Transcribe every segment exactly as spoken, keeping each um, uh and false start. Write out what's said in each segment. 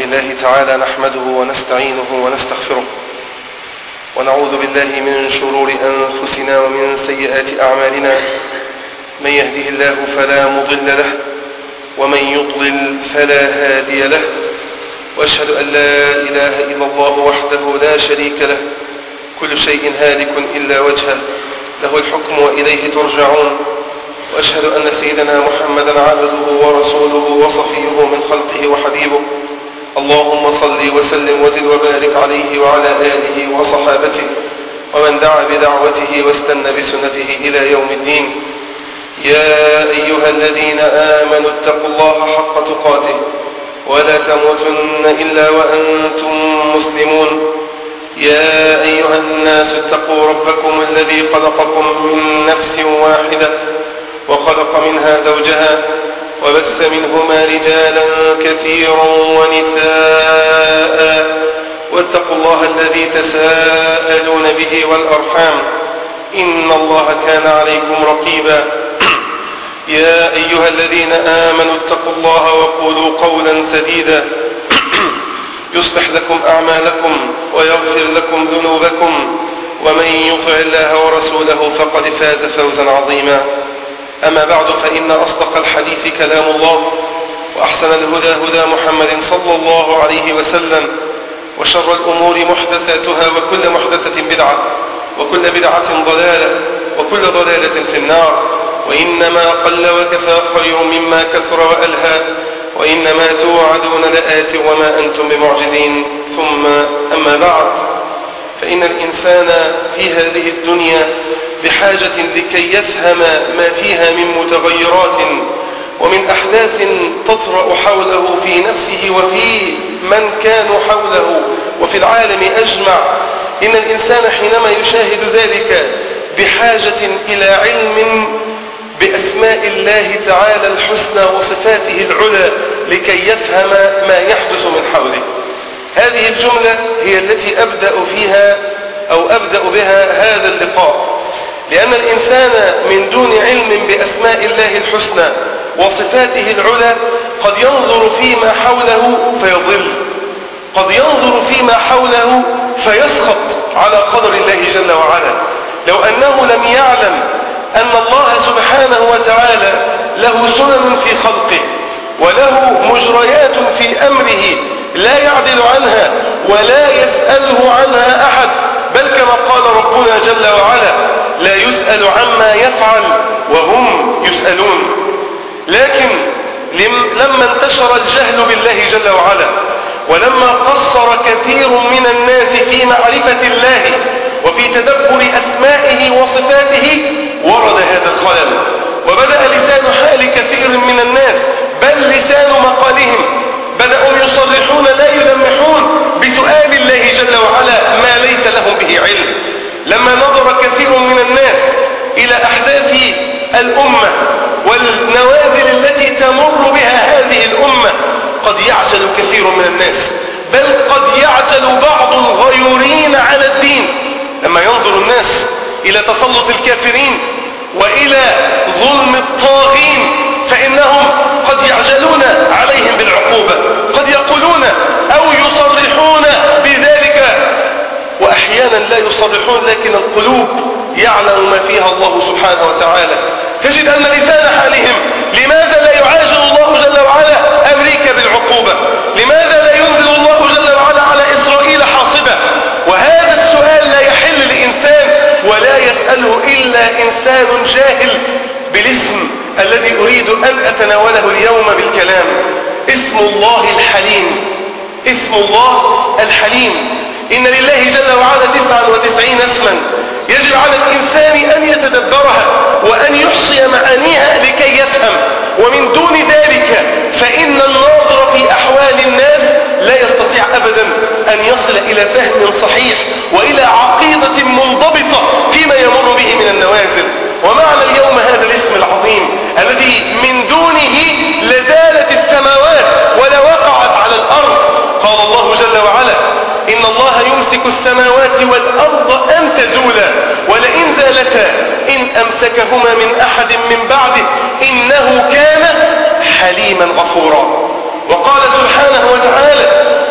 لله تعالى نحمده ونستعينه ونستغفره ونعوذ بالله من شرور أنفسنا ومن سيئات أعمالنا. من يهده الله فلا مضل له ومن يضلل فلا هادي له، وأشهد أن لا إله إلا الله وحده لا شريك له، كل شيء هالك إلا وجهه، له الحكم وإليه ترجعون. وأشهد أن سيدنا محمدا عبده ورسوله وصفيه من خلقه وحبيبه. اللهم صل وسلم وزد وبارك عليه وعلى آله وصحابته ومن دعا بدعوته واستنى بسنته إلى يوم الدين. يا أيها الذين آمنوا اتقوا الله حق تقاته ولا تموتن إلا وأنتم مسلمون. يا أيها الناس اتقوا ربكم الذي خلقكم من نفس واحدة وخلق منها زوجها وبث منهما رجالا كثيرا ونساء، واتقوا الله الذي تساءلون به والأرحام إن الله كان عليكم رقيبا. يا أيها الذين آمنوا اتقوا الله وقولوا قولا سديدا يصلح لكم أعمالكم ويغفر لكم ذنوبكم، ومن يطع الله ورسوله فقد فاز فوزا عظيما. أما بعد، فإن أصدق الحديث كلام الله، وأحسن الهدى هدى محمد صلى الله عليه وسلم، وشر الأمور محدثاتها وكل محدثة بدعة وكل بدعة ضلالة وكل ضلالة في النار. وإنما قل وكفى خير مما كثر وألهى، وإنما توعدون لآت وما أنتم بمعجزين. ثم أما بعد، فإن الإنسان في هذه الدنيا بحاجة لكي يفهم ما فيها من متغيرات ومن أحداث تطرأ حوله في نفسه وفي من كانوا حوله وفي العالم أجمع. إن الإنسان حينما يشاهد ذلك بحاجة إلى علم بأسماء الله تعالى الحسنى وصفاته العلى لكي يفهم ما يحدث من حوله. هذه الجملة هي التي أبدأ فيها أو أبدأ بها هذا اللقاء، لأن الإنسان من دون علم بأسماء الله الحسنى وصفاته العلى قد ينظر فيما حوله فيضل، قد ينظر فيما حوله فيسخط على قدر الله جل وعلا. لو أنه لم يعلم أن الله سبحانه وتعالى له سنن في خلقه وله مجريات في أمره لا يعدل عنها ولا يسأله عنها أحد، بل كما قال ربنا جل وعلا: لا يسأل عما يفعل وهم يسألون. لكن لما انتشر الجهل بالله جل وعلا، ولما قصر كثير من الناس في معرفة الله وفي تدبر أسمائه وصفاته، ورد هذا الخلل، وبدأ لسان حال كثير من الناس بل لسان مقالهم بدأوا يصرحون لا يلمحون بسؤال الله جل وعلا ما ليس لهم به علم. لما نظر كثير من الناس إلى أحداث الأمة والنوازل التي تمر بها هذه الأمة، قد يعجل كثير من الناس، بل قد يعجل بعض الغيورين على الدين لما ينظر الناس إلى تسلط الكافرين وإلى ظلم الطاغين، فإنهم قد يعجلون عليهم بالعقوبة، قد يقولون أو يصرحون بذلك، وأحيانا لا يصرحون لكن القلوب يعلم ما فيها الله سبحانه وتعالى. تجد أن لسان حالهم: لماذا لا يعاجل الله جل وعلا أمريكا بالعقوبة؟ لماذا لا ينزل الله جل وعلا على إسرائيل حاصبة؟ وهذا السؤال لا يحل لإنسان ولا يسأله إلا إنسان جاهل بالاسم الذي أريد أن أتناوله اليوم بالكلام. اسم الله الحليم، اسم الله الحليم. إن لله جل وعلا تسعا وتسعين اسما، يجب على الإنسان أن يتدبرها وأن يحصي معانيها لكي يفهم. ومن دون ذلك فإن الناظر في أحوال الناس لا يستطيع أبدا أن يصل إلى فهم صحيح وإلى عقيدة منضبطة فيما يمر به من النوازل. ومعنى اليوم هذا الاسم العظيم الذي من دونه لزالت السماوات ولا وقعت على الأرض. قال الله جل وعلا: إن الله يمسك السماوات والأرض أن تزولا ولئن زالتا إن أمسكهما من أحد من بعده إنه كان حليما غفورا. وقال سبحانه وتعالى: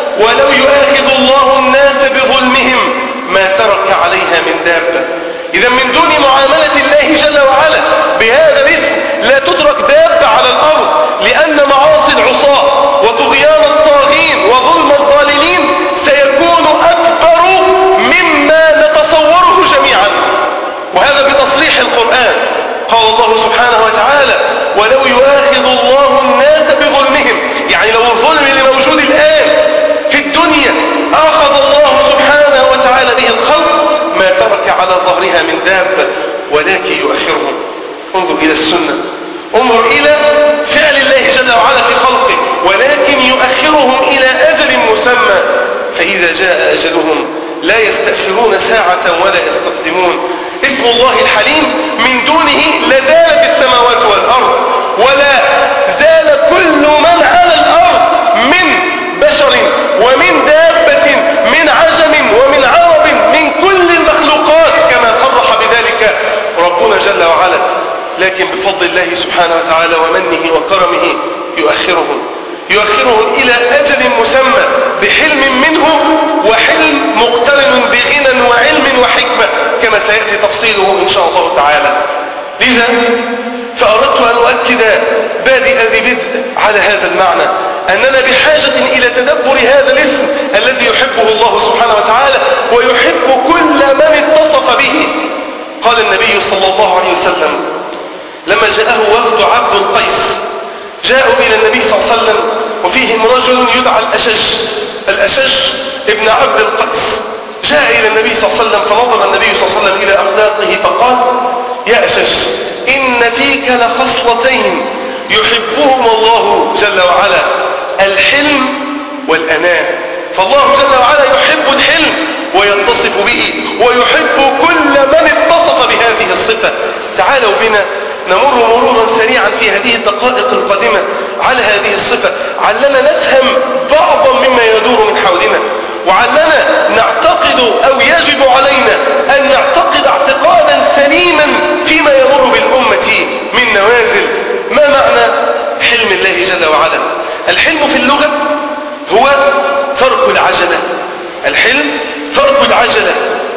ولكن يؤخرهم. انظر إلى السنة، انظر إلى فعل الله جل وعلا في خلقه، ولكن يؤخرهم إلى أجل مسمى، فإذا جاء أجلهم لا يستأخرون ساعة ولا يستقدمون. اسم الله الحليم من دونه لزالت السماوات والأرض، ولا زال كل من على الأرض من بشر ومن دابة من عجم ومن عرب من كل المخلوقات كما صرح بذلك ربنا جل وعلا، لكن بفضل الله سبحانه وتعالى ومنه وكرمه يؤخرهم يؤخرهم إلى أجل مسمى بحلم منه، وحلم مقترن بغنى وعلم وحكمة كما سيأتي تفصيله إن شاء الله تعالى. لذا فأردت أن أؤكد بادئ ببدء على هذا المعنى، أننا بحاجة إلى تدبر هذا الاسم الذي يحبه الله سبحانه وتعالى ويحب كل من اتصف به. قال النبي صلى الله عليه وسلم لما جاءه وفد عبد القيس، جاءوا إلى النبي صلى الله عليه وسلم وفيهم رجل يدعى الأشج الأشج ابن عبد القيس، جاء إلى النبي صلى الله عليه وسلم فنظر النبي صلى الله عليه وسلم إلى أخلاقه فقال: يا أشج، إن فيك لخصلتين يحبهما الله جل وعلا، الحلم والأناة. فالله جل وعلا يحب الحلم ويتصف به، ويحب كل من اتصف بهذه الصفة. تعالوا بنا نمر مرورا سريعا في هذه الدقائق القادمة على هذه الصفة، علنا نفهم بعضا مما يدور من حولنا، وعلنا نعتقد أو يجب علينا أن نعتقد اعتقادا سليما فيما يمر بالأمة من نوازل. ما معنى حلم الله جل وعلا؟ الحلم في اللغة هو ترك العجلة. الحلم ترك العجلة،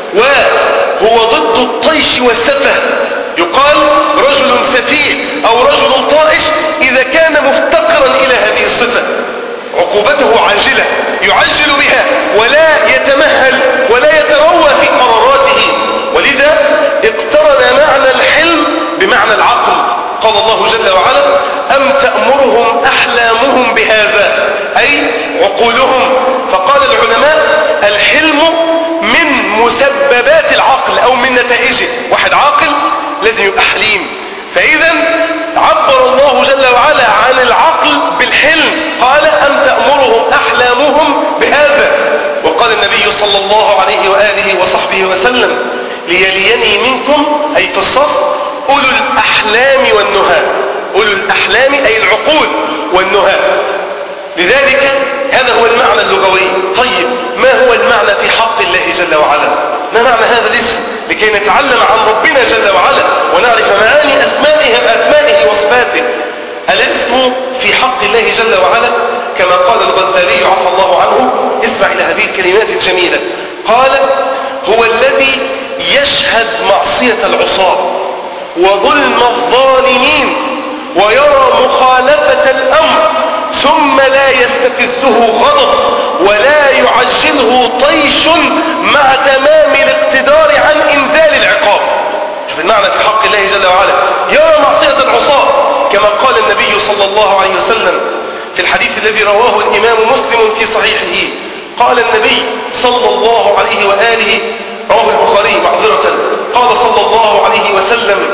وهو ضد الطيش والسفه. يقال رجل سفيه أو رجل طائش إذا كان مفتقرا إلى هذه الصفة، عقوبته عاجلة يعجل بها ولا يتمهل ولا يتروى في قراراته. ولذا اقترن معنى الحلم بمعنى العقل. قال الله جل وعلا: أم تأمرهم أحلامهم بهذا، أي عقولهم. فقال العلماء: الحلم من مسببات العقل أو من نتائجه. واحد عاقل لازم يبقى حليم، فإذا عبر الله جل وعلا عن العقل بالحلم، قال: أم تأمرهم أحلامهم بهذا. وقال النبي صلى الله عليه وآله وصحبه وسلم: ليليني منكم، أي في الصف، أولو الأحلام والنهى. أولو الأحلام أي العقول والنهى. لذلك هذا هو المعنى اللغوي. طيب، ما هو المعنى في حق الله جل وعلا؟ ما معنى هذا الاسم لكي نتعلم عن ربنا جل وعلا ونعرف معاني أسمائه أسمائه وصفاته؟ الاسم في حق الله جل وعلا كما قال الغزالي عفى الله عنه، اسمع إلى هذه الكلمات الجميلة، قال: هو الذي يشهد معصية العصاة وظلم الظالمين ويرى مخالفة الأمر ثم لا يستفزه غضب ولا يعجله طيش مع تمام الاقتدار عن إنزال العقاب. شوف المعنى في حق الله جل وعلا، يرى معصية العصاة كما قال النبي صلى الله عليه وسلم في الحديث الذي رواه الإمام مسلم في صحيحه. قال النبي صلى الله عليه وآله، رواه البخاري معذرة، قال صلى الله عليه وسلم: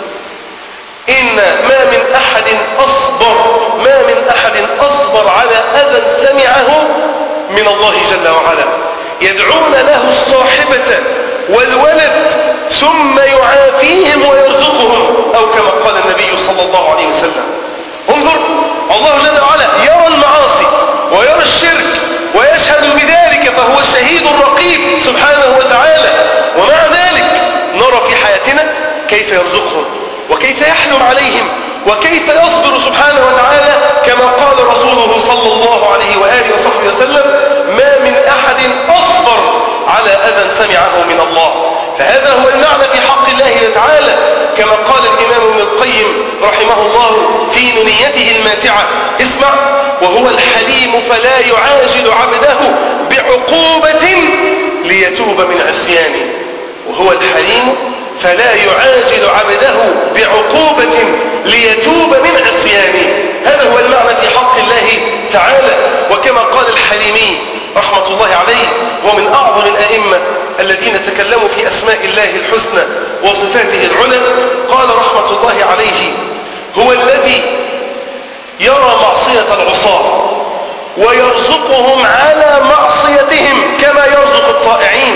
إن ما من أحد أصبر ما من أحد أصبر على أذى سمعه من الله جل وعلا، يدعون له الصاحبة والولد ثم يعافيهم ويرزقهم، أو كما قال النبي صلى الله عليه وسلم. انظر، الله جل وعلا يرى المعاصي ويرى الشرك ويشهد بذلك، فهو الشهيد الرقيب سبحانه وتعالى، ومع ذلك نرى في حياتنا كيف يرزقهم وكيف يحلم عليهم وكيف يصبر سبحانه وتعالى، كما قال رسوله صلى الله عليه وآله وصحبه وسلم: ما من أحد أصبر على أذى سمعه من الله. فهذا هو المعنى في حق الله تعالى، كما قال الإمام ابن القيم رحمه الله في نونيته الماتعة، اسمع: وهو الحليم فلا يعاجل عبده بعقوبة ليتوب من عصيانه. وهو الحليم فلا يعاجل عبده بعقوبة ليتوب من عصيانه. هذا هو المعنى في حق الله تعالى. وكما قال الحليمي رحمة الله عليه، ومن أعظم الأئمة الذين تكلموا في أسماء الله الحسنى وصفاته العلى، قال رحمة الله عليه: هو الذي يرى معصية العصاة ويرزقهم على معصيتهم كما يرزق الطائعين،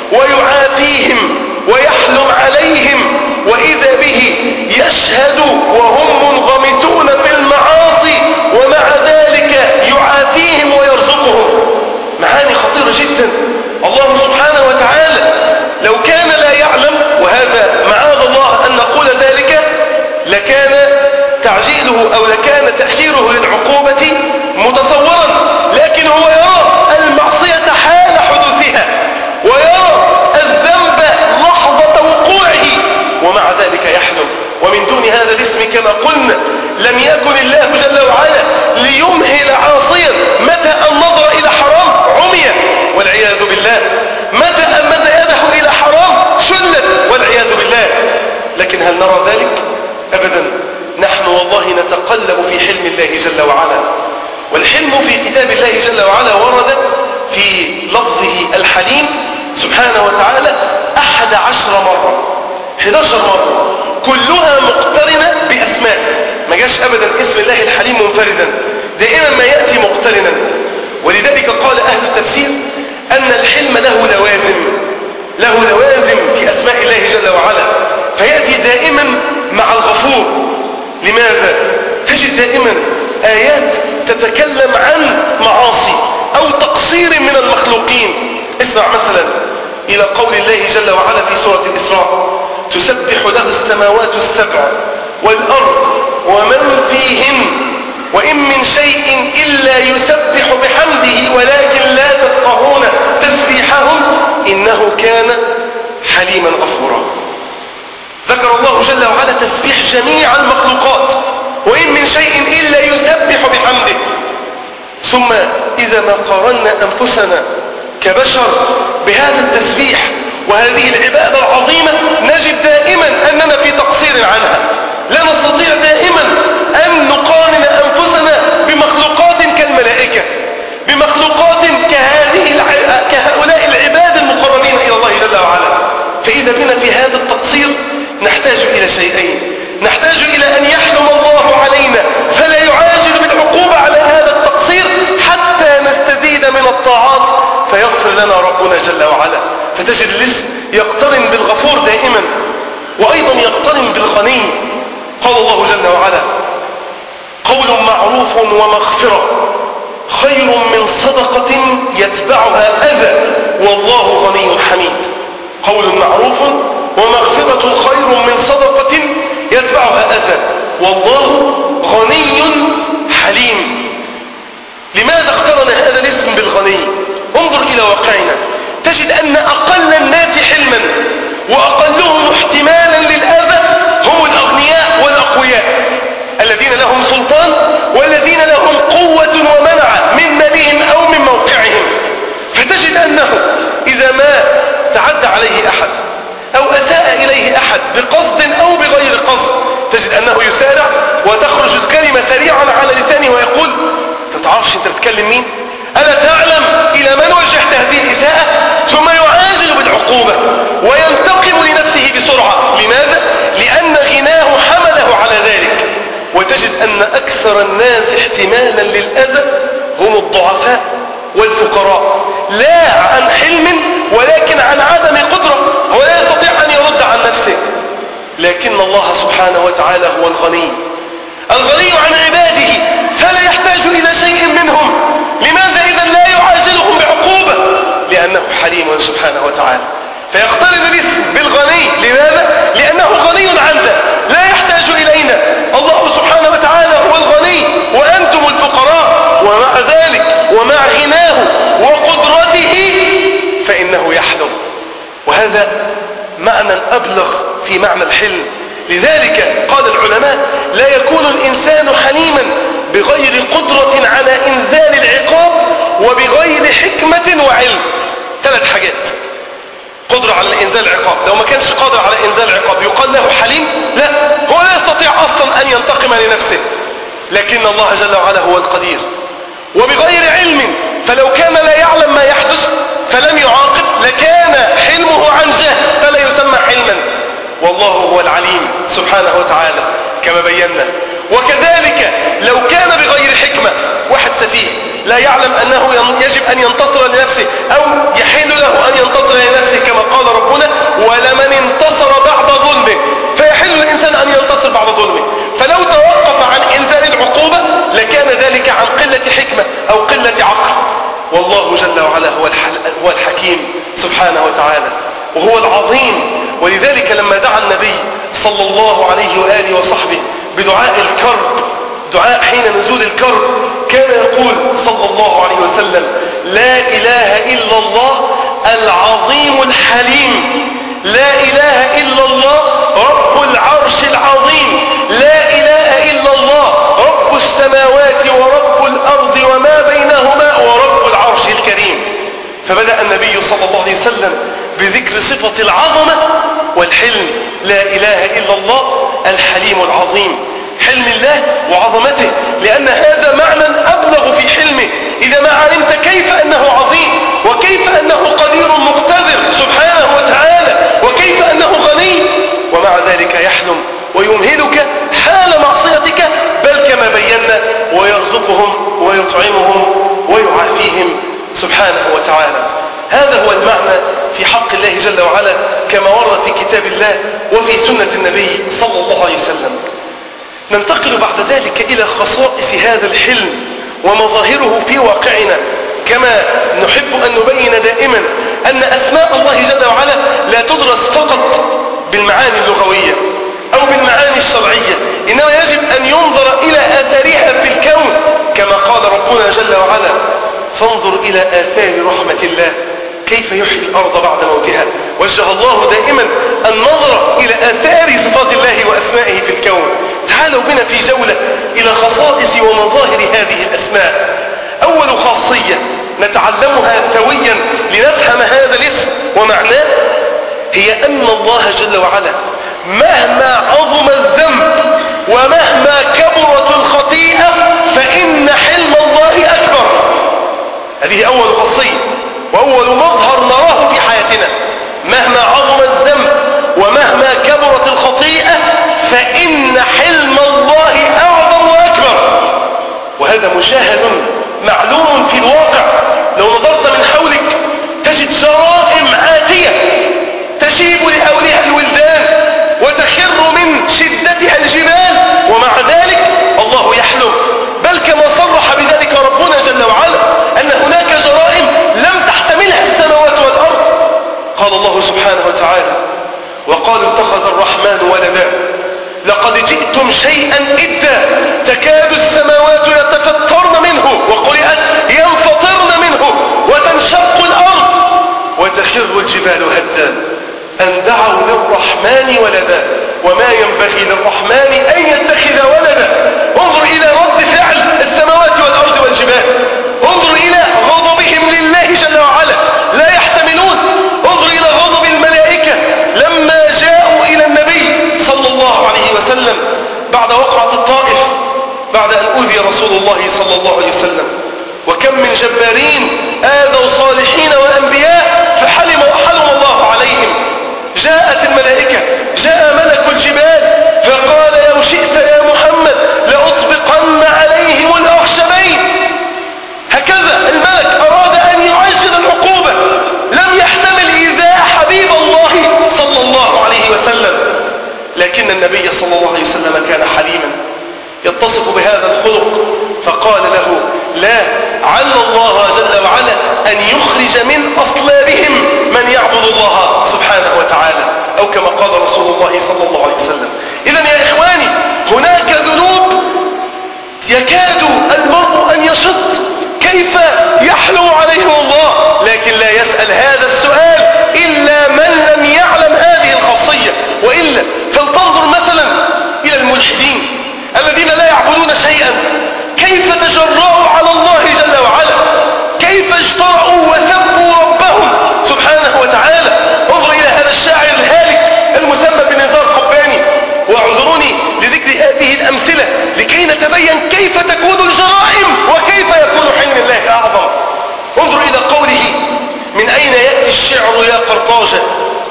ويعافيهم ويحلم عليهم، وإذا به يشهد وهم منغمسون في المعاصي ومع ذلك يعافيهم ويرزقهم. معاني خطيرة جدا. الله سبحانه وتعالى لو كان لا يعلم، وهذا معاذ الله أن نقول ذلك، لكان تعجيله أو لكان تأخيره للعقوبة متصورا، لكن هو يرى المعصية حال حدوثها ويرى الذنب لحظة وقوعه ومع ذلك يحلم. ومن دون هذا الاسم كما قلنا لم يكن الله جل وعلا ليمهل عاصيا متى أن نظر إلى حرام عمي والعياذ بالله، متى أن مد يده إلى حرام شلت والعياذ بالله. لكن هل نرى ذلك؟ أبدا. نحن والله نتقلب في حلم الله جل وعلا، والحلم في كتاب الله جل وعلا ورد في لفظه الحليم سبحانه وتعالى أحد عشر مرة، أحد عشر مرة، كلها مقترنة بأسماء. ما جاش أبدا اسم الله الحليم منفردا، دائما ما يأتي مقترنا. ولذلك قال أهل التفسير أن الحلم له لوازم، له لوازم في أسماء الله جل وعلا، فيأتي دائما مع الغفور. لماذا؟ تجد دائما آيات تتكلم عن معاصي أو تقصير من المخلوقين. اسمع مثلا إلى قول الله جل وعلا في سورة الإسراء: تسبح له السماوات السبع والأرض ومن فيهن وإن من شيء إلا يسبح بحمده ولكن لا تفقهون تسبيحهم إنه كان حليما غفورا. ذكر الله جل وعلا تسبيح جميع المخلوقات، وإن من شيء إلا يسبح بحمده. ثم إذا ما قارنا أنفسنا كبشر بهذا التسبيح وهذه العبادة العظيمة نجد دائما أننا في تقصير عنها. لا نستطيع دائما أن نقارن أنفسنا بمخلوقات كالملائكة، بمخلوقات كهذه كهؤلاء العباد المقربين إلى الله جل وعلا. فإذا بنا في هذا التقصير نحتاج إلى شيئين: نحتاج إلى أن يحلم الله علينا فلا يعاجل بالعقوبة على هذا التقصير حتى نستزيد من الطاعات فيغفر لنا ربنا جل وعلا. فتجد الاسم يقترن بالغفور دائما، وأيضا يقترن بالغني. قال الله جل وعلا: قول معروف ومغفرة خير من صدقة يتبعها أذى والله غني حميد. قول معروف ومغفرة خير من صدقة يتبعها أذى والله غني حليم. لماذا اقترن هذا الاسم بالغني؟ انظر إلى واقعنا، تجد أن أقل الناس حلما وأقلهم احتمالا للأذى هم الأغنياء والأقوياء، الذين لهم سلطان والذين لهم قوة ومنع من مالهم أو من موقعهم. فتجد أنه إذا ما تعدى عليه أحد أو أساء إليه أحد بقصد أو بغير قصد، تجد أنه يسارع وتخرج الكلمة سريعا على لسانه ويقول: تتعرفش أنت بتكلم مين؟ ألا تعلم إلى من وجهت هذه الإساءة؟ ثم يعاجل بالعقوبة وينتقم لنفسه بسرعة. لماذا؟ لأن غناه حمله على ذلك. وتجد أن أكثر الناس احتمالا للأذى هم الضعفاء والفقراء، لا عن حلم ولكن عن عدم قدرة، هو لا يستطيع أن يرد عن نفسه. لكن الله سبحانه وتعالى هو الغني، الغني عن عباده، فلا يحتاج إلى شيء منهم. لماذا إذا لا يعاجلهم بعقوبة؟ لأنه حليم سبحانه وتعالى. فيقترن الاسم بالغني. لماذا؟ لأنه غني عنا، لا يحتاج إلينا. الله سبحانه وتعالى هو الغني وأنتم الفقراء، ومع ذلك ومع غناه وقدرته فإنه يحلم. وهذا معنى أبلغ في معنى الحلم. لذلك قال العلماء: لا يكون الإنسان حليما بغير قدرة على إنزال العقاب وبغير حكمة وعلم. ثلاث حاجات: قدرة على إنزال العقاب، لو ما كانش قادر على إنزال العقاب يقال له حليم؟ لا، هو لا يستطيع أصلا أن ينتقم لنفسه، لكن الله جل وعلا هو القدير. وبغير علم، فلو كان لا يعلم ما يحدث فلم يعاقب لكان هو العليم سبحانه وتعالى كما بينا. وكذلك لو كان بغير حكمة، واحد سفيه لا يعلم أنه يجب أن ينتصر لنفسه أو يحل له أن ينتصر لنفسه كما قال ربنا: ولمن انتصر بعد ظلمه، فيحل الإنسان أن ينتصر بعد ظلمه. فلو توقف عن إنزال العقوبة لكان ذلك عن قلة حكمة أو قلة عقل. والله جل وعلا هو الحكيم سبحانه وتعالى وهو العظيم. ولذلك لما دعا النبي صلى الله عليه وآله وصحبه بدعاء الكرب، دعاء حين نزول الكرب، كان يقول صلى الله عليه وسلم: لا إله إلا الله العظيم الحليم، لا إله إلا الله رب العرش العظيم، لا إله إلا الله رب السماوات ورب الأرض وما بينهما ورب العرش الكريم. فبدأ النبي صلى الله عليه وسلم بذكر صفة العظمة والحلم، لا إله إلا الله الحليم العظيم، حلم الله وعظمته، لأن هذا معنى أبلغ في حلمه. إذا ما علمت كيف أنه عظيم وكيف أنه قدير مقتدر سبحانه وتعالى وكيف أنه غني، ومع ذلك يحلم ويمهلك حال معصيتك، بل كما بينا ويرزقهم ويطعمهم ويعافيهم سبحانه وتعالى. هذا هو المعنى في حق الله جل وعلا كما ورد في كتاب الله وفي سنة النبي صلى الله عليه وسلم. ننتقل بعد ذلك إلى خصائص هذا الحلم ومظاهره في واقعنا، كما نحب أن نبين دائما أن أسماء الله جل وعلا لا تدرس فقط بالمعاني اللغوية أو بالمعاني الشرعية، إنما يجب أن ينظر إلى آثارها في الكون، كما قال ربنا جل وعلا: فانظر إلى آثار رحمة الله كيف يحيي الأرض بعد موتها. وجه الله دائما النظر إلى آثار صفات الله وأسمائه في الكون. تعالوا بنا في جولة إلى خصائص ومظاهر هذه الأسماء. أول خاصية نتعلمها سويا لنفهم هذا الاسم ومعناه هي أن الله جل وعلا مهما عظم الذنب ومهما كبرت الخطيئة فإن حلم الله أكبر. هذه أول خاصية وأول مظهر نراه في حياتنا. مهما عظم الذنب ومهما كبرت الخطيئة فإن حلم الله أعظم وأكبر. وهذا مشاهد معلوم في الواقع. لو نظرت من حولك تجد جرائم آتية تشيب لحولها الولدان وتخر من شدتها الجبال، ومع ذلك الله يحلم. بل كما صرح بذلك ربنا جل وعلا أن هناك جرائم لم تحتملها السماوات والأرض. قال الله سبحانه وتعالى: وقالوا اتخذ الرحمن ولدا لقد جئتم شيئا إدا تكاد السماوات يتفطرن منه وقرئت ينفطرن منه وتنشق الأرض وتخر الجبال هدا أن دعوا للرحمن ولدا وما ينبغي للرحمن أن يتخذ ولدا. انظر إلى رد فعل السماوات والأرض والجبال، انظر إلى غضبهم لله جل وعلا لا يحتملون، انظر إلى غضب الملائكة لما جاءوا إلى النبي صلى الله عليه وسلم بعد وقعة الطائف، بعد أن أوذي رسول الله صلى الله عليه وسلم. وكم من جبارين آذوا صالحين وأنبياء فحلم وحلم الله عليهم. جاءت الملائكة، جاء ملك الجبال فقال: لو شئت يا محمد لأطبقن عليهم الأخشبين. هكذا الملك أراد أن يعجل العقوبة، لم يحتمل إيذاء حبيب الله صلى الله عليه وسلم. لكن النبي صلى الله عليه وسلم كان حليما يتصف بهذا الخلق، فقال له: لا، عل الله جل وعلا أن يخرج من أصلابهم من يعبد الله سبحانه وتعالى، أو كما قال رسول الله صلى الله عليه وسلم. إذن يا إخواني هناك ذنوب يكاد المرء أن يشط كيف يحلو عليهم الله، لكن لا يسأل هذا السؤال إلا من لم يعلم هذه الخاصية. وإلا فلتنظر مثلا إلى الملحدين الذين لا يعبدون شيئا، كيف تجرأوا على الله جل وعلا، كيف اجترأوا وسبوا ربهم سبحانه وتعالى. انظر إلى هذا الشاعر الهالك المسمى بنزار قباني، واعذروني لذكر هذه الأمثلة لكي نتبين كيف تكون الجرائم وكيف يكون حلم الله أعظم. انظر إلى قوله: من أين يأتي الشعر يا قرطاجة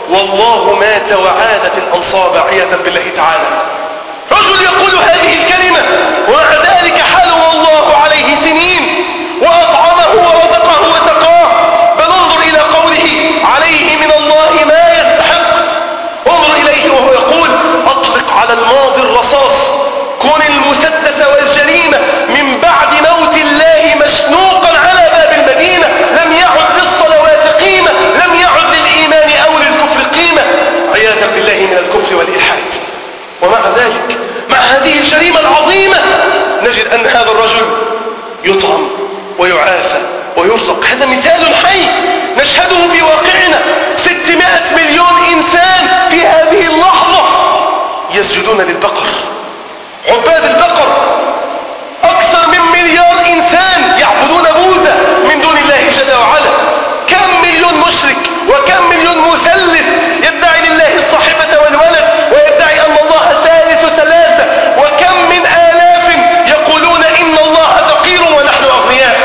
والله مات وعادت الأنصاب عياذا بالله تعالى. رجل يقول هذه الكلمة ومع ذلك حلم الله عليه سنين وأطعمه ورزقه وسقاه، بل انظر إلى قوله عليه من الله ما يستحق. انظر إليه وهو يقول أطلق على الماضي الرصاص، كن المسدس والجريمة من بعد موت الله مشنوقا على باب المدينة، لم يعد للصلوات قيمة، لم يعد للإيمان أو للكفر قيمة، عياذا بالله من الكفر والإلحاد. ومع ذلك مع هذه الجريمة العظيمة نجد أن هذا الرجل يطعم ويعافى ويرزق. هذا مثال حي نشهده في واقعنا. ستمائة مليون إنسان في هذه اللحظة يسجدون للبقر، عباد البقر. أكثر من مليار إنسان يعبدون بوذا من دون الله جل وعلا. كم مليون مشرك وكم مليون مثلث يدعي لله الصاحبة والولد ويدعي أن الله ثالث ثلاثة، وكم من آلاف يقولون إن الله فقير ونحن أغنياء.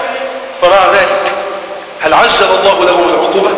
ومع ذلك هل عجل الله لهم العقوبة؟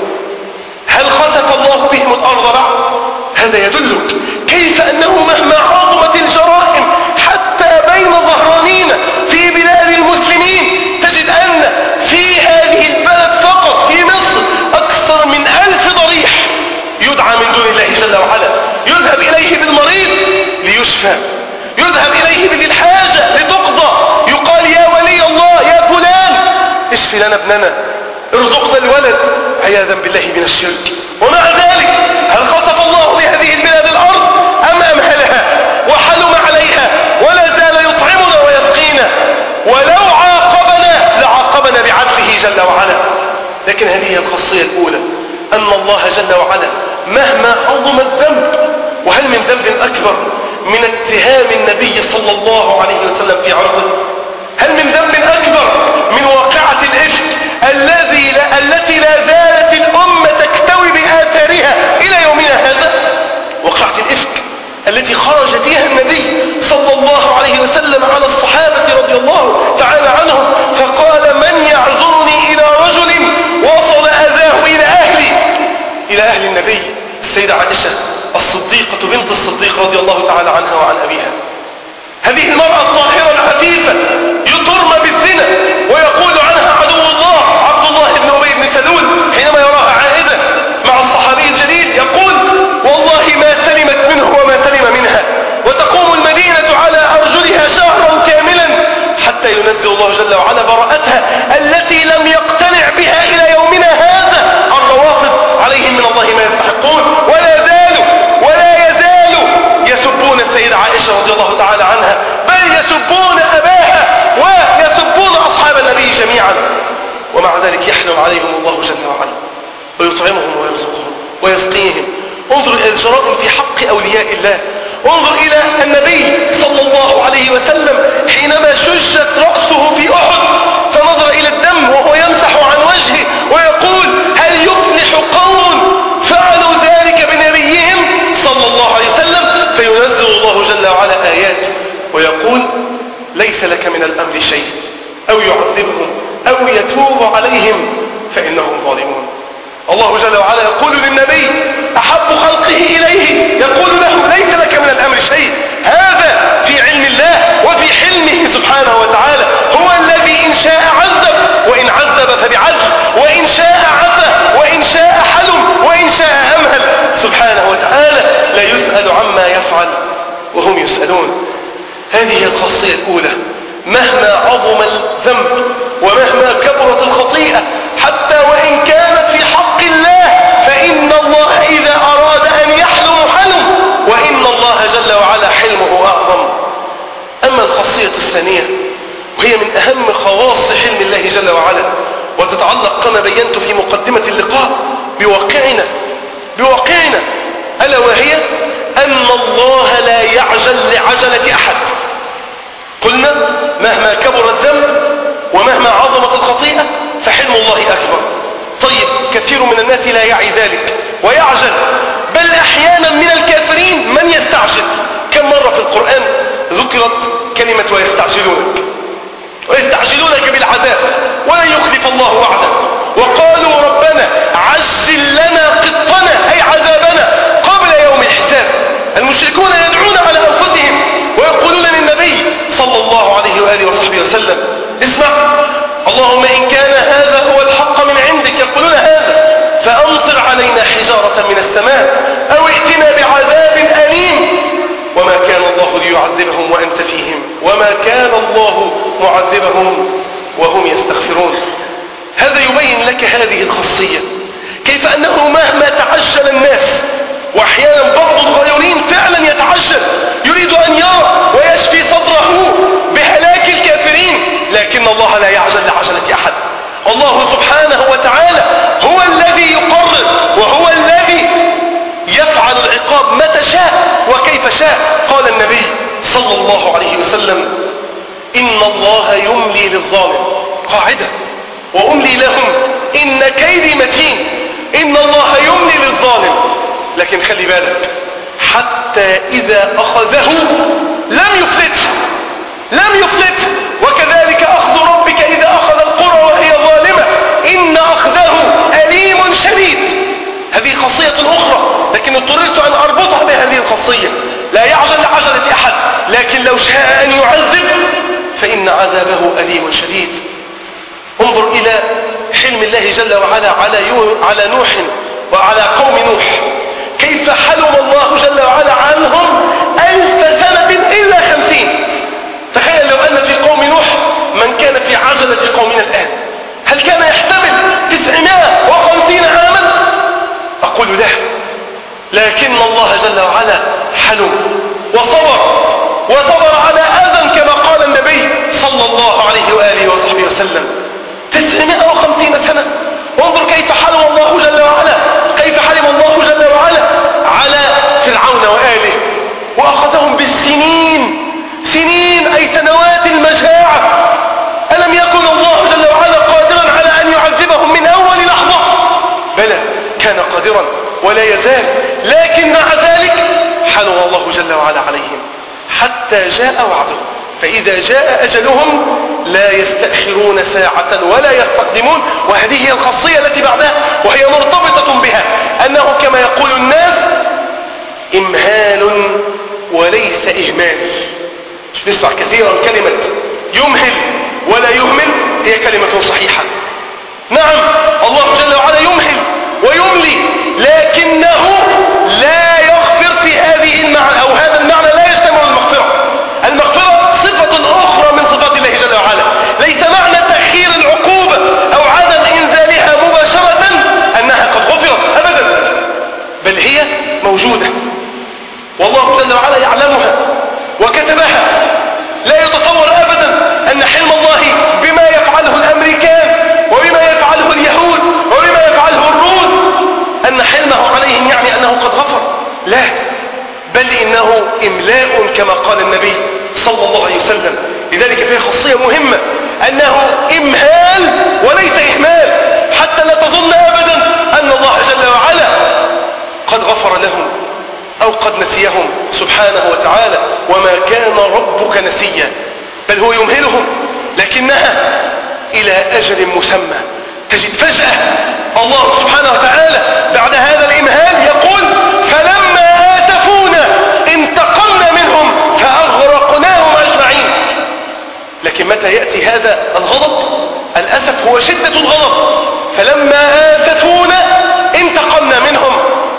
هل خسف الله بهم الأرض بعد؟ هذا يدلك كيف أنه مهما عظمت الجرائم حتى بين ظهرانينا في بلاد المسلمين تجد أن في هذه البلد فقط في مصر أكثر من ألف ضريح يدعى من دون الله جل وعلا، يذهب إليه بالمريض ليشفى، يذهب إليه بالحاجة لتقضى، يقال يا ولي الله يا فلان اشفي لنا ابننا، ارزقنا الولد، عياذا بالله من الشرك. ومع ذلك هل خسف الله بهذه البلاد الأرض أم أمهلها وحلم عليها ولا زال يطعمنا ويسقينا؟ ولو عاقبنا لعاقبنا بعدله جل وعلا. لكن هذه هي الخاصية الأولى، أن الله جل وعلا مهما عظم الذنب، وهل من ذنب أكبر من اتهام النبي صلى الله عليه وسلم في عرضه؟ هل من ذنب أكبر من واقعة الإفك الذي لا التي لا زالت الأمة تكتوي بآثارها إلى يومنا هذا؟ واقعة الإفك التي خرج فيها النبي صلى الله عليه وسلم على الصحابة رضي الله تعالى عنهم فقال من يعذرني إلى رجل وصل أذاه إلى أهلي، إلى أهل النبي. السيدة عائشة الصديقة بنت الصديق رضي الله تعالى عنها وعن أبيها، هذه المرأة الطاهرة العفيفة يطرم بالزنا ويقول عنها عدو الله عبد الله بن أبي بن سلول حينما يراها عائدة مع الصحابي الجليل يقول والله ما سلمت منه وما سلم منها، وتقوم المدينة على أرجلها شهرا كاملا حتى ينزل الله جل وعلا براءتها التي لم يقتنع بها إلى يومنا هذا الروافض عليهم من الله ما يستحقون، ولا زالوا ولا يزالوا يسبون السيدة عائشة رضي الله تعالى عنها، بل يسبون أباها ويسبون أصحاب النبي جميعا. ومع ذلك يحلم عليهم الله جل وعلا ويطعمهم ويرزقهم ويسقيهم. انظر إلى الجرائم في حق أولياء الله، انظر إلى النبي صلى الله عليه وسلم حينما شجت رأسه في أحد فنظر إلى الدم وهو يمسح عن وجهه ويقول هل يفلح قوم فعلوا ذلك بنبيهم صلى الله عليه وسلم؟ فينزل الله جل وعلا آيات ويقول ليس لك من الأمر شيء أو يعذبهم أو يتوب عليهم فإنهم ظالمون. الله جل وعلا يقول للنبي أحب خلقه إليه يقول له ليس لك من الأمر شيء. هذا في علم الله وفي حلمه سبحانه وتعالى، هو الذي إن شاء عذب وإن عذب فبعدل، وإن شاء عفى وإن شاء حلم وإن شاء أمهل سبحانه وتعالى، لا يسأل عما يفعل وهم يسألون. هذه هي الخاصية الأولى، مهما عظم الذنب ومهما كبرت الخطيئة حتى وإن كانت في حق الله فإن الله إذا أراد أن يحلم حلم، وإن الله جل وعلا حلمه أعظم. أما الخاصية الثانية وهي من أهم خواص حلم الله جل وعلا وتتعلق كما بينت في مقدمة اللقاء بواقعنا بواقعنا ألا وهي أن الله لا يعجل لعجلة أحد. قلنا مهما كبر الذنب ومهما عظمت الخطيئة فحلم الله أكبر. طيب كثير من الناس لا يعي ذلك ويعجل، بل أحيانا من الكافرين من يستعجل. كم مرة في القرآن ذكرت كلمة ويستعجلونك ويستعجلونك بالعذاب ولن يخلف الله وعده، وقالوا ربنا عجل لنا قطنا أي عجل السماء أو ائتنا بعذاب أليم وما كان الله ليعذبهم وأنت فيهم وما كان الله معذبهم وهم يستغفرون. هذا يبين لك هذه الخاصية، كيف أنه مهما تعجل الناس، وأحيانا بعض الغيورين فعلا يتعجل يريد أن يرى ويشفي صدره بهلاك الكافرين، لكن الله لا يعجل لعجلة أحد. الله سبحانه وتعالى هو الذي يقرر وهو الذي يفعل العقاب متى شاء وكيف شاء. قال النبي صلى الله عليه وسلم إن الله يملي للظالم، قاعدة، وأملي لهم إن كيدي متين. إن الله يملي للظالم، لكن خلي بالك حتى إذا أخذه لم يفلته لم يفلته وكذلك أخذ ربك إذا أخذ القرى وهي ظالمة إن أخذه أليم شديد. هذه خاصية أخرى، لكن اضطررت أن أربطها بهذه الخاصية. لا يعجل لعجلة أحد، لكن لو شاء أن يعذب فإن عذابه أليم شديد. انظر إلى حلم الله جل وعلا على على نوح وعلى قوم نوح، كيف حلم الله جل وعلا عنهم ألف سنة إلا خمسين. تخيل لو أن في قوم نوح من كان في عجلة قومنا الآن، هل كان يحتمل تسعمائة وخمسين عاما؟ أقول لا، لكن الله جل وعلا حلم وصبر وصبر على أذى كما قال النبي صلى الله عليه وآله وصحبه وسلم تسعمائة وخمسين سنة. وانظر كيف حلم الله جل وعلا، كيف حلم الله جل وعلا على فرعون وآله وأخذهم بالسنين، سنين أي سنوات المجاعة. ألم يكن الله جل وعلا قادرا على أن يعذبهم من أول لحظة؟ بلى، كان قادرا ولا يزال، لكن مع ذلك حلم الله جل وعلا عليهم حتى جاء وعده. فإذا جاء أجلهم لا يستأخرون ساعة ولا يستقدمون. وهذه هي الخاصية التي بعدها، وهي مرتبطة بها، أنه كما يقول الناس إمهال وليس إهمال. نسمع كثيرا كلمة يمهل ولا يهمل، هي كلمة صحيحة. نعم، الله جل وعلا يمهل ويملي، لكنه لا يغفر في هذه المعنى أو هذا المعنى لا يجتمع المغفرة. المغفرة صفة أخرى من صفات الله جل وعلا، ليس معنى تأخير العقوبة أو عدم إنزالها مباشرة أنها قد غفرت أبدا، بل هي موجودة والله جل وعلا يعلمها وكتبها. لا يتصور أبدا أن حلم الله بما يفعله الأمريكان وبما يفعله اليهود وبما يفعله الروس أن حلمه عليهم يعني أنه قد غفر، لا، بل إنه إملاء كما قال النبي صلى الله عليه وسلم. لذلك فيه خاصية مهمة، أنه إمهال وليس إهمال، حتى لا تظن أبدا أن الله جل وعلا قد غفر لهم أو قد نسيهم سبحانه وتعالى، وما كان ربك نسيا، بل هو يمهلهم لكنها إلى أجل مسمى. تجد فجأة الله سبحانه وتعالى بعد هذا الإمهال يقول فلما آسفونا انتقمنا منهم فأغرقناهم أجمعين. لكن متى يأتي هذا الغضب؟ الأسف هو شدة الغضب. فلما آسفونا انتقمنا منهم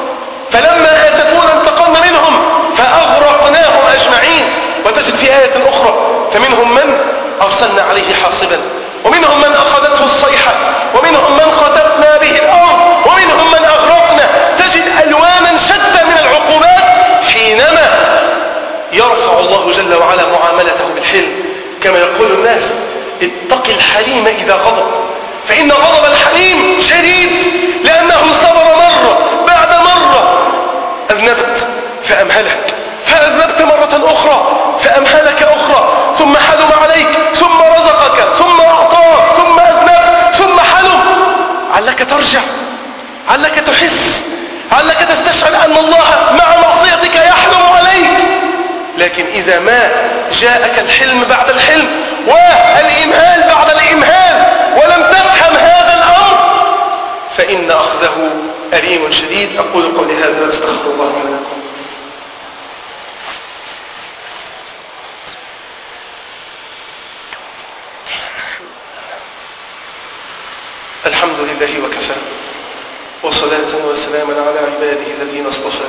فلما آسفونا انتقمنا منهم فأغرقناهم أجمعين. وتجد في آية أخرى فمنهم من أرسلنا عليه حاصبا ومنهم من أخذته الصيحة ومنهم من خسفنا به الأرض ومنهم من أغرقنا. تجد ألوانا شتى من العقوبات حينما يرفع الله جل وعلا معاملته بالحلم. كما يقول الناس اتق الحليم إذا غضب، فإن غضب الحليم شديد، لأنه صبر مرة بعد مرة. أذنبت فأمهلك، فأذنبت مرة أخرى فأمهلك أخرى، ثم حلم عليك، ثم رزقك، ثم أعطاك، ثم أذنبت، ثم حلم. علك ترجع، علك تحس، علك تستشعر أن الله مع معصيتك يحلم عليك. لكن إذا ما جاءك الحلم بعد الحلم والإمهال بعد الإمهال ولم تفهم هذا الأمر فإن أخذه أليم شديد. أقول قولي هذا واستغفر الله لي ولكم. الحمد لله وكفى، وصلاة وسلاما على عباده الذين اصطفى،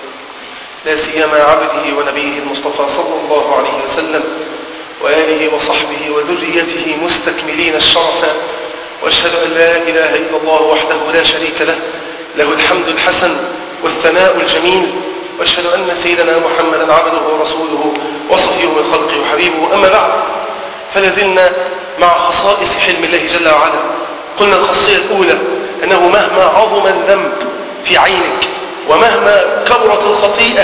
لا سيما عبده ونبيه المصطفى صلى الله عليه وسلم وآله وصحبه وذريته مستكملين الشرف. وأشهد أن لا إله إلا الله وحده لا شريك له، له الحمد الحسن والثناء الجميل. وأشهد أن سيدنا محمدا عبده ورسوله وصفيه من خلقه وحبيبه. أما بعد، فلازلنا مع خصائص حلم الله جل وعلا. قلنا الخاصية الأولى أنه مهما عظم الذنب في عينك ومهما كبرت الخطيئة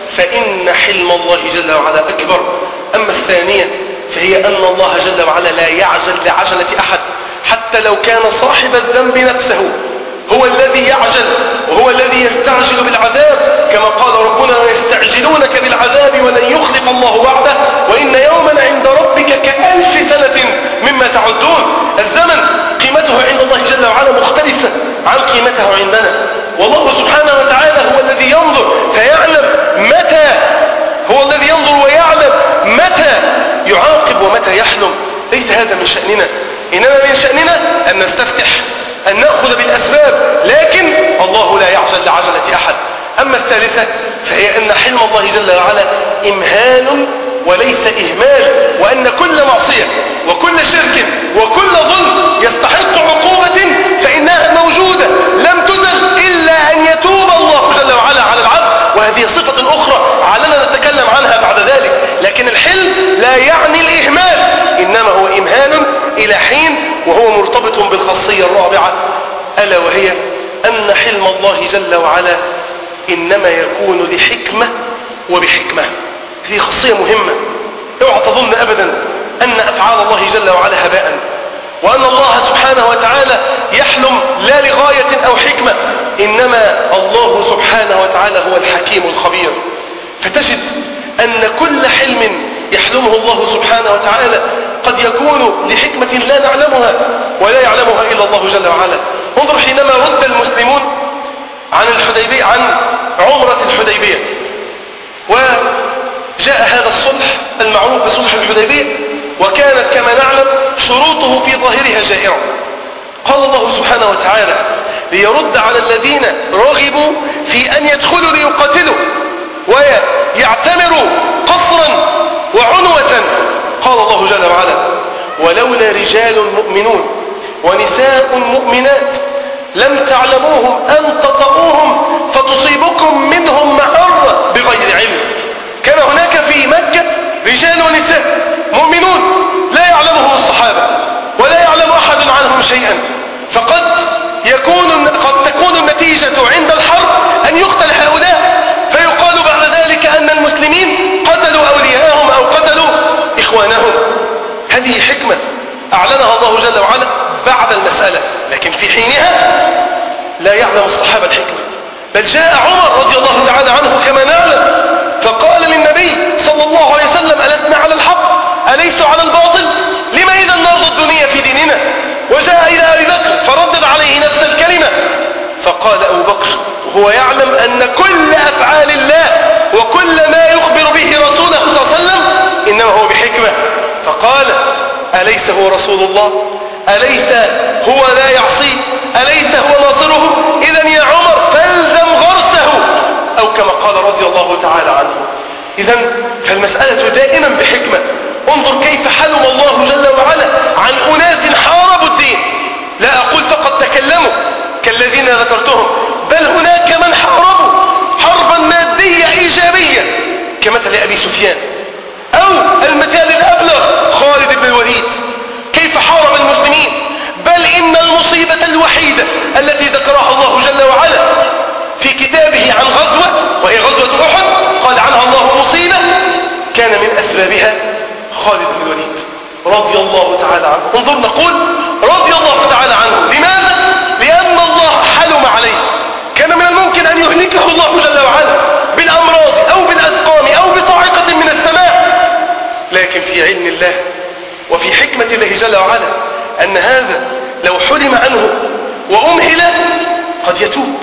فإن حلم الله جل وعلا أكبر. أما الثانية فهي أن الله جل وعلا لا يعجل لعجلة أحد، حتى لو كان صاحب الذنب نفسه هو الذي يعجل وهو الذي يستعجل بالعذاب، كما قال ربنا: ويستعجلونك بالعذاب ولن يخلف الله وعده وإن يوما عند ربك كألف سنة مما تعدون. الزمن قيمته عند الله جل وعلا مختلفة عن قيمته عندنا، والله سبحانه وتعالى هو الذي ينظر فيعلم متى، هو الذي ينظر ويعلم متى يعاقب ومتى يحلم. ليس هذا من شأننا، إنما من شأننا أن نستفتح، أن نأخذ بالأسباب، لكن الله لا يعجل لعجلة أحد. أما الثالثة فهي أن حلم الله جل وعلا إمهال وليس إهمال، وأن كل معصية وكل شرك وكل ظلم يستحق عقوبة فإنها موجودة لم تزل إلا أن يتوب الله جل وعلا على العبد، وهذه صفة أخرى علنا نتكلم عنها بعد ذلك. لكن الحلم لا يعني الإهمال، إنما هو إمهال إلى حين، وهو مرتبط بالخاصية الرابعة ألا وهي أن حلم الله جل وعلا إنما يكون لحكمة وبحكمة. هذه خاصية مهمة. اوعى تظن أبدا أن أفعال الله جل وعلا هباء، وأن الله سبحانه وتعالى يحلم لا لغاية أو حكمة، إنما الله سبحانه وتعالى هو الحكيم الخبير. فتجد أن كل حلم يحلمه الله سبحانه وتعالى قد يكون لحكمة لا نعلمها ولا يعلمها إلا الله جل وعلا. انظر حينما رد المسلمون عن الحديبية، عن عمرة الحديبية، وجاء هذا الصلح المعروف بصلح الحديبية، وكانت كما نعلم شروطه في ظاهرها جائرة. قال الله سبحانه وتعالى ليرد على الذين رغبوا في أن يدخلوا ليقاتلوا ويعتمروا قصرا وعنوة. قال الله جل وعلا: ولولا رجال مؤمنون ونساء مؤمنات لم تعلموهم أن تطؤوهم فتصيبكم منهم معرة بغير علم. كان هناك في مكة رجال ونساء مؤمنون لا يعلمهم الصحابة ولا يعلم أحد عنهم شيئا، فقد يكون قد تكون النتيجة عند الحرب أن يقتل هؤلاء، فيقال بعد ذلك أن المسلمين قتلوا أولياءهم أو قتلوا إخوانهم. هذه حكمة أعلنها الله جل وعلا بعد المسألة، لكن في حينها لا يعلم الصحابة الحكمة. بل جاء عمر رضي الله تعالى عنه كما نعلم فقال للنبي صلى الله عليه وسلم: ألسنا على الحق أليس على الباطل؟ لما إذا نرضى الدنيا في ديننا؟ وجاء إلى أبي بكر فردد عليه نفس الكلمة، فقال أبو بكر وهو يعلم أن كل أفعال الله وكل ما يخبر به رسوله صلى الله عليه وسلم إنما هو بحكمة، فقال: أليس هو رسول الله؟ أليس هو لا يعصي؟ أليس هو ناصره؟ إذن يا عمر فالزم غرسه، أو كما قال رضي الله تعالى عنه. إذن فالمسألة دائما بحكمة. انظر كيف حلم الله جل وعلا عن أناس حاربوا الدين. لا أقول فقط تكلموا كالذين ذكرتهم، بل هناك من حاربوا حربا مادية إيجابية كمثل أبي سفيان، أو المثال الأبلغ خالد بن الوليد كيف حارب المسلمين. بل إن المصيبة الوحيدة التي ذكرها الله جل وعلا في كتابه عن غزوة وهي غزوة أحد قال عنها الله مصيبة كان من أسبابها خالد بن الوليد رضي الله تعالى عنه. انظر نقول رضي الله تعالى عنه. لماذا؟ لأن الله حلم عليه. كان من الممكن أن يهلكه الله جل وعلا بالأمراض أو بالأسقام أو بصاعقة من السماء، لكن في علم الله وفي حكمة الله جل وعلا أن هذا لو حلم عنه وأمهل قد يتوب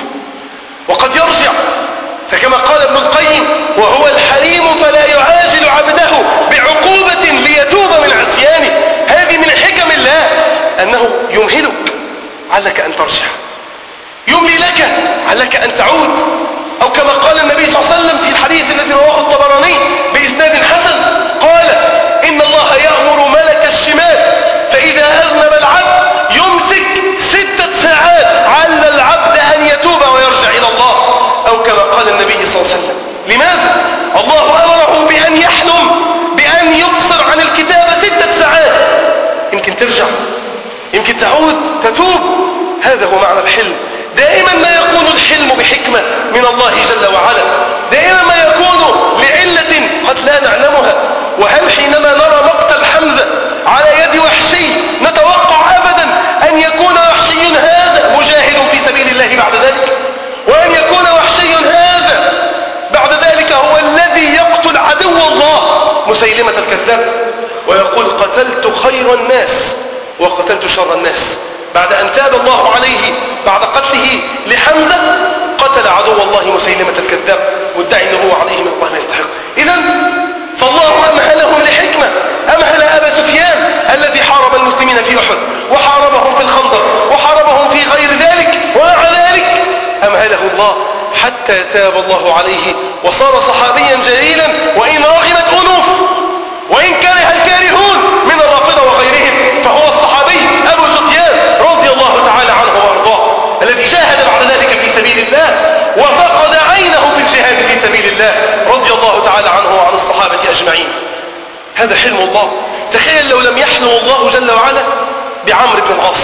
وقد يرجع. فكما قال ابن القيم: وهو الحليم فلا يعاجل عبده بعقوبة ليتوب من عصيانه. هذه من حكم الله أنه يمهلك علك أن ترجع، يملي لك علك أن تعود، أو كما قال النبي صلى الله عليه وسلم في الحديث الذي رواه الطبراني بإسناد حسن، قال إن الله يأمر ملك الشمال فإذا أذنب العبد يمسك ستة ساعات على العبد أن يتوب ويرجع إلى الله، أو كما قال النبي صلى الله عليه وسلم. لماذا؟ الله أمره بأن يحلم بأن يقصر عن الكتابة ستة ساعات. يمكن ترجع، يمكن تعود تتوب. هذا هو معنى الحلم. دائما ما يكون الحلم بحكمة من الله جل وعلا، دائما ما يكون لعلة قد لا نعلمها. وهل حينما نرى مقتل حمزة على يد وحشي نتوقع أبدا أن يكون وحشي هذا مجاهد في سبيل الله بعد ذلك، وأن يكون وحشي هذا بعد ذلك هو الذي يقتل عدو الله مسيلمة الكذاب ويقول قتلت خير الناس وقتلت شر الناس؟ بعد أن تاب الله عليه بعد قتله لحمزة قتل عدو الله مسيلمة الكذاب وادعي أنه عليه من الله ما يستحق. إذن فالله أمهلهم لحكمة. أمهل أبا سفيان الذي حارب المسلمين في أحد وحاربهم في الخندق وحاربهم في غير ذلك، ومع ذلك أمهله الله حتى تاب الله عليه وصار صحابيا جليلا، وإن رغمت أنوف وإن كره الكارهون من الرافضة وغيرهم فهو الصحابي أبو سفيان رضي الله تعالى عنه وأرضاه الذي جاهد بعد ذلك في سبيل الله وفقد عينه في الجهاد في سبيل الله رضي الله تعالى عنه وعن الصحابة أجمعين. هذا حلم الله. تخيل لو لم يحلم الله جل وعلا بعمرو بن العاص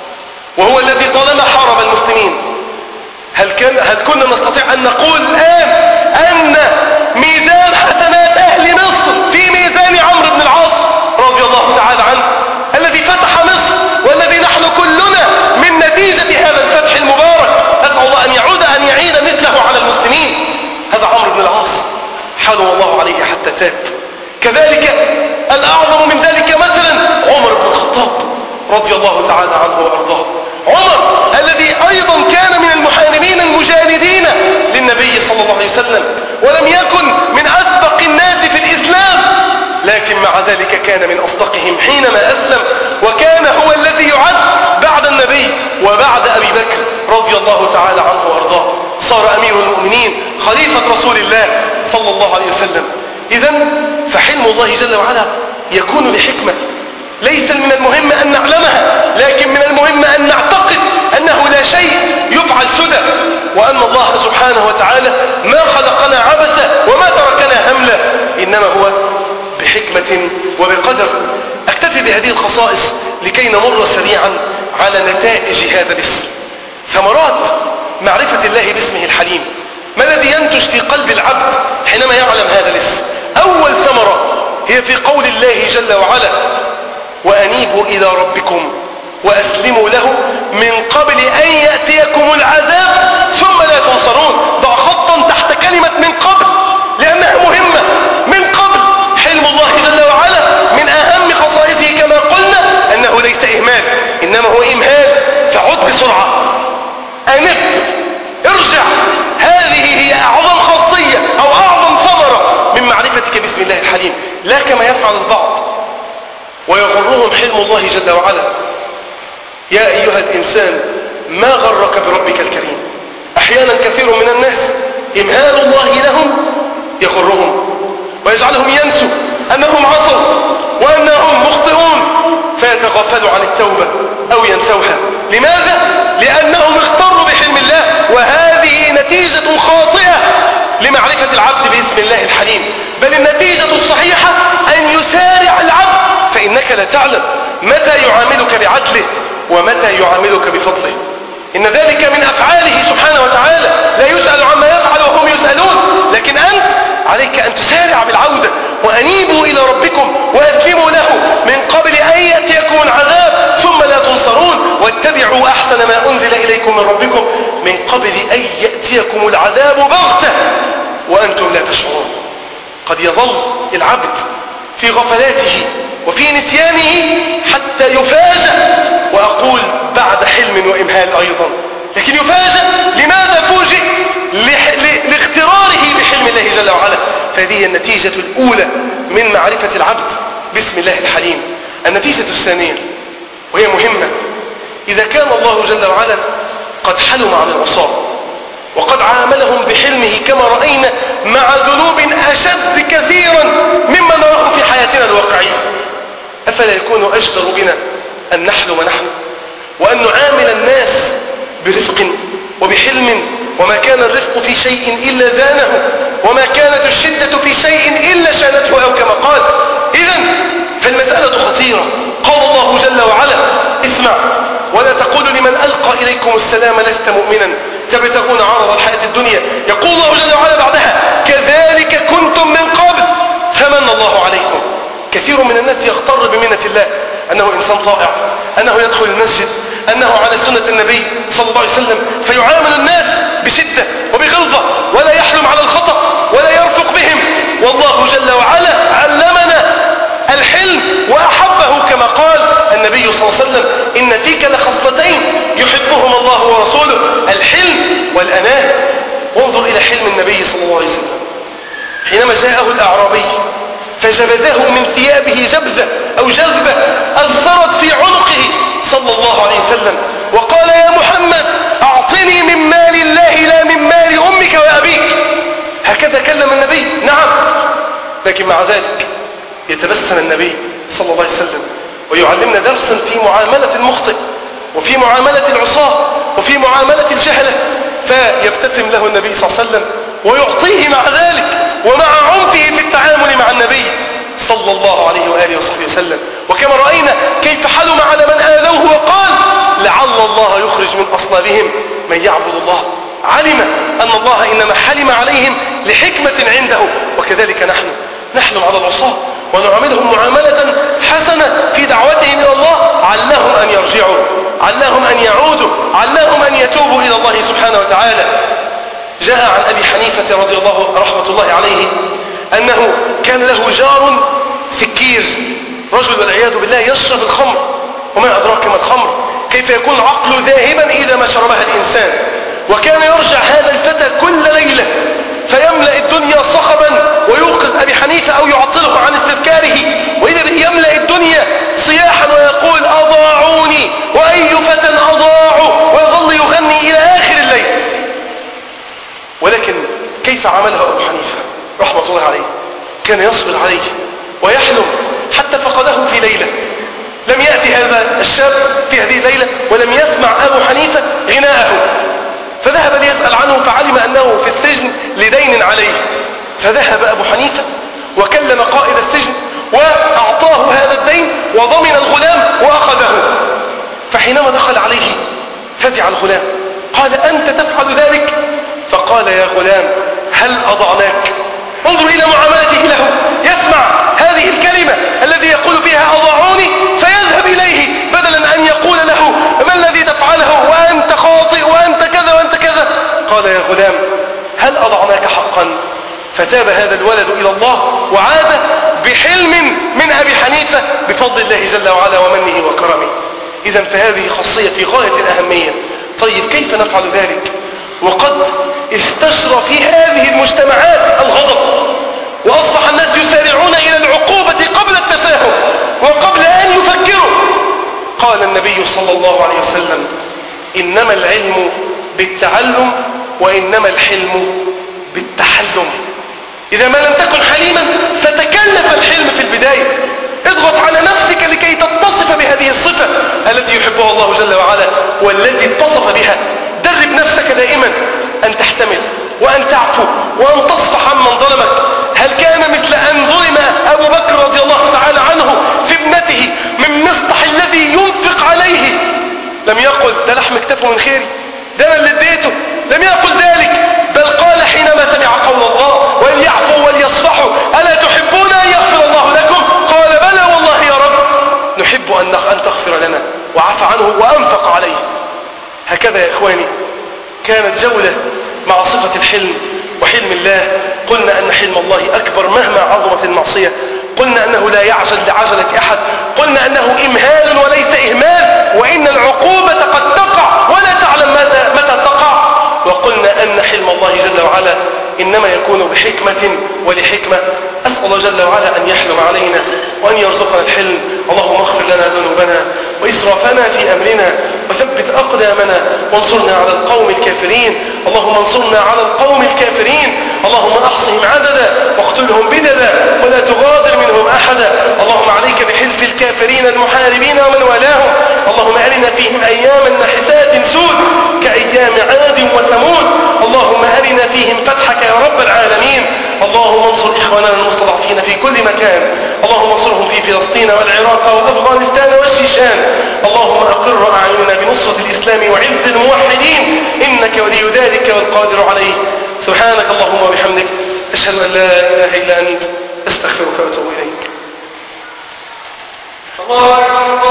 وهو الذي طالما حارب المسلمين، هل, كان هل كنا نستطيع أن نقول الآن أن ميزان حسنات أهل مصر في ميزان عمرو بن العاص رضي الله تعالى عنه الذي فتح مصر والذي نحن كلنا من نتيجة هذا الفتح المبارك أسأل الله أن يعود أن يعيد مثله على المسلمين؟ هذا عمرو بن العاص حلم الله عليه حتى تاب. كذلك الأعظم من ذلك مثلا عمر بن الخطاب رضي الله تعالى عنه وأرضاه. عمر الذي أيضا كان من المحاربين المجاهدين للنبي صلى الله عليه وسلم ولم يكن من أسبق الناس في الإسلام، لكن مع ذلك كان من أصدقهم حينما أسلم، وكان هو الذي يعد بعد النبي وبعد أبي بكر رضي الله تعالى عنه وأرضاه. صار أمير المؤمنين خليفة رسول الله صلى الله عليه وسلم. إذن فحلم الله جل وعلا يكون لحكمة، ليس من المهم أن نعلمها، لكن من المهم أن نعتقد أنه لا شيء يفعل سدى، وأن الله سبحانه وتعالى ما خلقنا عبثا وما تركنا هملا، إنما هو بحكمة وبقدر. أكتفي بهذه الخصائص لكي نمر سريعا على نتائج هذا الاسم. ثمرات معرفة الله باسمه الحليم. ما الذي ينتج في قلب العبد حينما يعلم هذا الاسم؟ أول ثمرة هي في قول الله جل وعلا وأنيبوا إلى ربكم وأسلموا له من قبل أن يأتيكم العذاب ثم لا تنصرون. ضع خطا تحت كلمة من قبل لأنها مهمة. من قبل حلم الله جل وعلا من أهم خصائصه كما قلنا أنه ليس إهمال إنما هو إمهال. فعد بسرعة، أنب، ارجع. هذه هي أعظم خاصية أو أعظم ثمرة من معرفتك باسم الله الحليم، لا كما يفعل البعض ويغرهم حلم الله جل وعلا. يا أيها الإنسان ما غرك بربك الكريم. أحيانا كثير من الناس إمهال الله لهم يغرهم ويجعلهم ينسوا أنهم عصوا وأنهم مخطئون فيتغفلوا عن التوبة أو ينسوها. لماذا؟ لأنهم اغتروا بحلم الله، وهذه نتيجة خاطئة لمعرفة العبد باسم الله الحليم. بل النتيجة الصحيحة أن يسارع العبد، فإنك لا تعلم متى يعاملك بعدله ومتى يعاملك بفضله. إن ذلك من أفعاله سبحانه وتعالى، لا يسأل عما يفعل وهم يسألون. لكن أنت عليك أن تسارع بالعودة. وأنيبوا إلى ربكم وأسلموا له من قبل أن يأتيكم العذاب ثم لا تنصرون واتبعوا أحسن ما أنزل إليكم من ربكم من قبل أن يأتيكم العذاب بغتة وأنتم لا تشعرون. قد يظل العبد في غفلاته وفي نسيانه حتى يفاجأ، وأقول بعد حلم وإمهال أيضا، لكن يفاجأ. لماذا فوجئ؟ لاغتراره بحلم الله جل وعلا. فهذه النتيجة الأولى من معرفة العبد باسم الله الحليم. النتيجة الثانية وهي مهمة، إذا كان الله جل وعلا قد حلم عن العصاة وقد عاملهم بحلمه كما رأينا مع ذنوب أشد كثيرا مما نراه في حياتنا الواقعية. أفلا يكون أجدر بنا أن نحلم نحن وأن نعامل الناس برفق وبحلم، وما كان الرفق في شيء إلا زانه، وما كانت الشدة في شيء إلا شانته، أو كما قال. إذن فالمسألة خطيرة. قال الله جل وعلا: اسمع ولا تقولوا لمن ألقى إليكم السلام لست مؤمنا تبتغون عرض الحياة الدنيا. يقول الله جل وعلا بعدها: كذلك كنتم من قبل فمن الله عليكم. كثير من الناس يغتر بمنة الله، أنه إنسان طائع، أنه يدخل المسجد، أنه على سنة النبي صلى الله عليه وسلم، فيعامل الناس بشدة وبغلظة ولا يحلم على الخطأ ولا يرفق بهم. والله جل وعلا علمنا الحلم وأحبه، كما قال النبي صلى الله عليه وسلم: إن فيك لخصلتين يحبهما الله ورسوله، الحلم والأناه. وانظر إلى حلم النبي صلى الله عليه وسلم حينما جاءه الأعرابي فجبذه من ثيابه جبذة أو جذبة أثرت في عنقه صلى الله عليه وسلم، وقال: يا محمد أعطني من مال الله لا من مال أمك وأبيك. هكذا كلم النبي. نعم، لكن مع ذلك يتبسم النبي صلى الله عليه وسلم ويعلمنا درسا في معاملة المخطئ وفي معاملة العصاة وفي معاملة الجهلة، فيبتسم له النبي صلى الله عليه وسلم ويعطيه مع ذلك ومع عنفه في التعامل مع النبي صلى الله عليه وآله وصحبه وسلم. وكما رأينا كيف حلم على من آذوه وقال: لعل الله يخرج من أصلابهم من يعبد الله. علم أن الله إنما حلم عليهم لحكمة عنده. وكذلك نحن نحلم على العصاة ونعاملهم معاملة حسنة في دعوتهم إلى الله، علهم أن يرجعوا، علهم أن يعودوا، علهم أن يتوبوا إلى الله سبحانه وتعالى. جاء عن أبي حنيفة رضي الله رحمة الله عليه أنه كان له جار سكير، رجل والعياذ بالله يشرب الخمر. وما أدراك ما الخمر، كيف يكون العقل ذاهبا إذا ما شربها الإنسان. وكان يرجع هذا الفتى كل ليلة فيملأ الدنيا صخبا ويوقظ أبي حنيفة أو يعطله عن استذكاره، وإذا يملأ الدنيا صياحا ويقول: أضاعوني وأي فتى أضاعوا، ويظل يغني إلى آخر الليل. ولكن كيف عملها أبو حنيفة رحمة الله عليه؟ كان يصبر عليه ويحلم حتى فقده في ليلة. لم يأتي هذا الشاب في هذه الليلة ولم يسمع أبو حنيفة غناءه، فذهب ليسأل عنه فعلم أنه في السجن لدين عليه، فذهب أبو حنيفة وكلم قائد السجن وأعطاه هذا الدين وضمن الغلام وأخذه. فحينما دخل عليه فزع الغلام، قال: أنت تفعل ذلك؟ فقال: يا غلام هل أضعناك؟ انظر إلى معاملته له، يسمع هذه الكلمة الذي يقول فيها أضاعوني فيذهب إليه بدلا أن يقول له: ما الذي تفعله وأنت خاطئ وأنت كذا وأنت كذا. قال: يا غلام هل أضعناك حقا؟ فتاب هذا الولد إلى الله وعاد بحلم من أبي حنيفة بفضل الله جل وعلا ومنه وكرمه. إذن فهذه خاصية في غاية الأهمية. طيب كيف نفعل ذلك وقد استشرى في هذه المجتمعات الغضب وأصبح الناس يسارعون إلى العقوبة قبل التفاهم وقبل أن يفكروا؟ قال النبي صلى الله عليه وسلم: إنما العلم بالتعلم وإنما الحلم بالتحلم. إذا ما لم تكن حليما فتكلف الحلم في البداية، اضغط على نفسك لكي تتصف بهذه الصفة التي يحبها الله جل وعلا والتي اتصف بها. درب نفسك دائما أن تحتمل وأن تعفو وأن تصفح عمن ظلمك. هل كان مثل أن ظلم أبو بكر رضي الله تعالى عنه في ابنته من مصطح الذي ينفق عليه؟ لم يقل: ده لحم اكتفه من خيري، ده أنا اللي اديته. لم يقل ذلك، بل قال حينما سمع قول الله: وليعفوا وليصفحوا ألا تحبون أن يغفر الله لكم؟ قال: بلى والله يا رب نحب أن تغفر لنا، وعفى عنه وأنفق عليه. هكذا يا إخواني كانت جولة مع صفة الحلم وحلم الله. قلنا أن حلم الله أكبر مهما عظمت المعصية، قلنا أنه لا يعجل لعجلة أحد، قلنا أنه إمهال وليس إهمال، وإن العقوبة قد تقع ولا تعلم متى تقع. وقلنا أن حلم الله جل وعلا إنما يكون بحكمة ولحكمة. أسأل الله جل وعلا أن يحلم علينا وأن يرزقنا الحلم. اللهم اغفر لنا ذنوبنا وإسرافنا في أمرنا وثبت أقدامنا وانصرنا على القوم الكافرين. الكافرين. اللهم انصرنا على القوم الكافرين. اللهم احصهم عددا واقتلهم بددا ولا تغادر منهم احدا. اللهم عليك بحزب الكافرين المحاربين ومن والاهم. اللهم ارنا فيهم اياما نحسات سود كايام عاد وثمود. اللهم ارنا فيهم فتحك يا رب العالمين. اللهم انصر اخواننا المستضعفين في كل مكان. اللهم انصرهم في فلسطين والعراق وافغانستان والشيشان. اللهم اقر اعيننا بنصرة الاسلام وعز الموحدين انك ولي ذلك والقادر عليه. سبحانك اللهم وبحمدك اشهد ان لا اله الا انت استغفرك واتوب اليك. الله أكبر.